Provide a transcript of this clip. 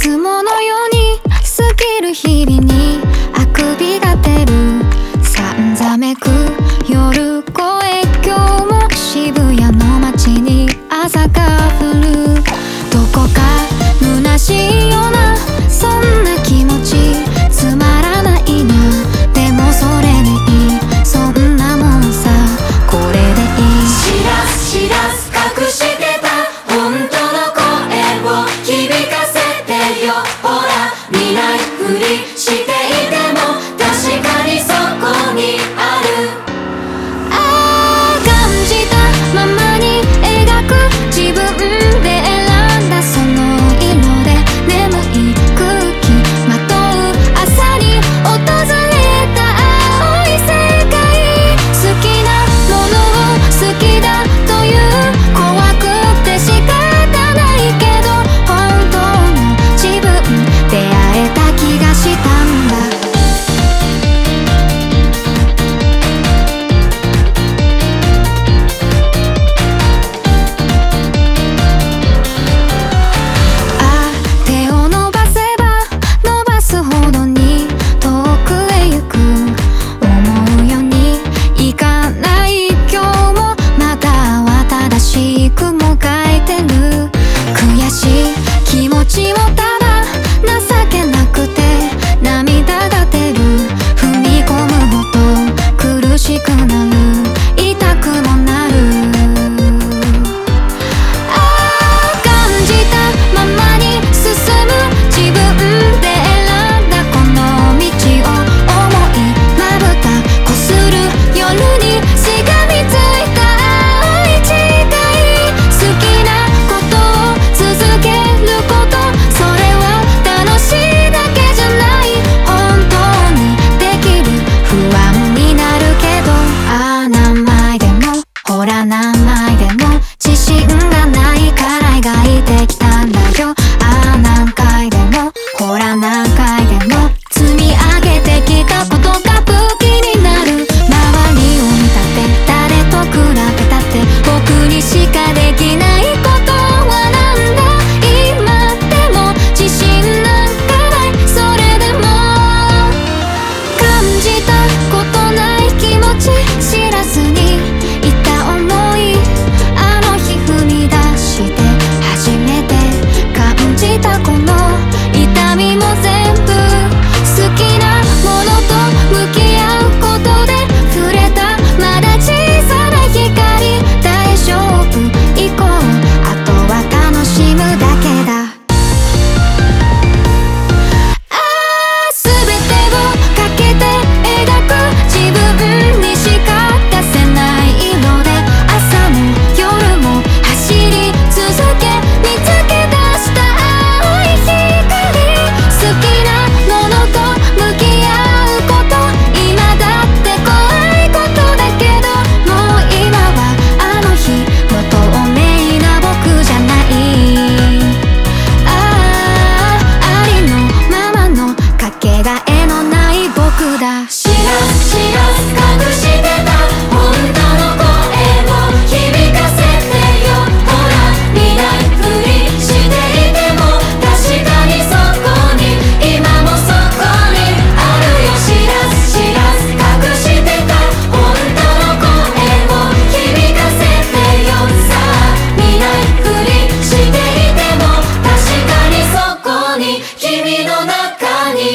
つものように過ぎる日々にあくびが出るさんざめく夜声、今日も渋谷の街に朝が降る。どこか虚しいようなそんな気持ち、つまらないな、でもそれでいい、そんなもんさ、これでいい。 知らず知らず隠してた本当の声を響かせてよ。ほら見ないふりしていても確かにそこにある。 感じたままに描く自分で選んだその色で眠い空気まとう朝に訪れた青い世界。好きなものを好きだという怖くて仕方ないけど本当の自分出会えた気がしたんだ。手を伸ばせば伸ばすほどに遠くへ行く、思うようにいかない今日もまだは正しくもがいてる。悔しい気持ちをただ情けなくて涙が出る。踏み込むほど苦しくなる、痛くもなる。感じたままに進む自分で選んだこの道を思いまぶたこする夜にしがみついた青い誓い。好きなことを続けること、それは楽しいだけじゃない、本当にできる。不安になるけど何枚でもほら何枚でも自信がないから描いてきたんだよ。何回でもほら何回でも積み上げてきたことが武器になる。周りを見たって誰と比べたって僕にしかできないことはなんだ。今でも自信なんかない、それでも感じたことない気持ち知らずにいた思い、あの日踏み出して初めて感じたこの痛みも全部好きなものと向き合うことで触れたまだ小さな光。大丈夫行こう、あとは楽しむだけだ。全てをかけて描く自分にしか出せない色で朝も夜も走り続け見つけ出した青い光。好きなものと向き合うこと、今だって怖いことだけどもう今はあの日の透明な僕じゃない。ありのままのかけがえのない僕だ。 知らず知らず隠してた本当の声を響かせてよ。ほら見ないふりしていても確かにそこに今もそこにあるよ。知らず知らず隠してた本当の声を響かせてよ。さあ見ないふりしていても確かにそこに君の中に